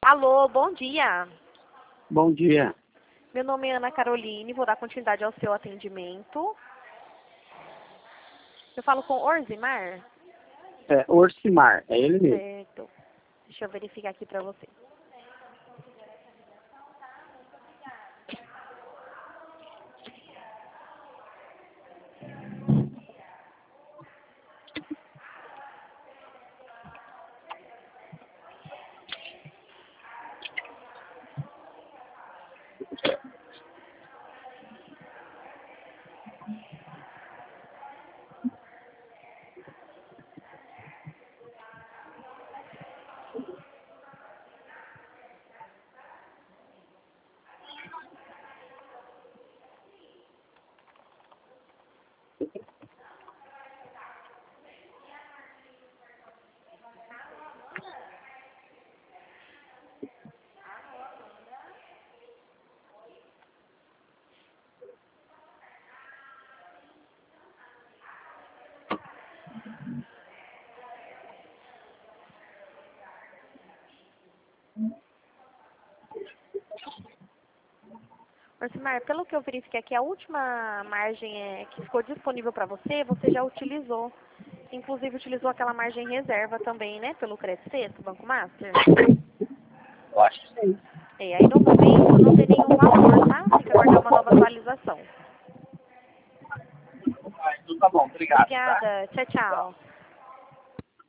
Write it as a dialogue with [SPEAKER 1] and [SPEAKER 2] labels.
[SPEAKER 1] Alô, bom dia.
[SPEAKER 2] Bom dia.
[SPEAKER 1] Meu nome é Ana Caroline, vou dar continuidade ao seu atendimento. Eu falo com Orsimar?
[SPEAKER 2] É Orsimar, é ele mesmo.
[SPEAKER 1] Certo. Deixa eu verificar aqui para você. Orsimar, pelo que eu verifiquei aqui, a última margem que ficou disponível para você, você já utilizou. Inclusive utilizou aquela margem reserva também, né? Pelo Credit Sexto, Banco Master.
[SPEAKER 2] Eu acho que sim.
[SPEAKER 1] Aí no momento não tem nenhum valor, tá? Tem que aguardar uma nova atualização.
[SPEAKER 2] Então tá bom, obrigado. Tá?
[SPEAKER 1] Obrigada. Tchau, tchau.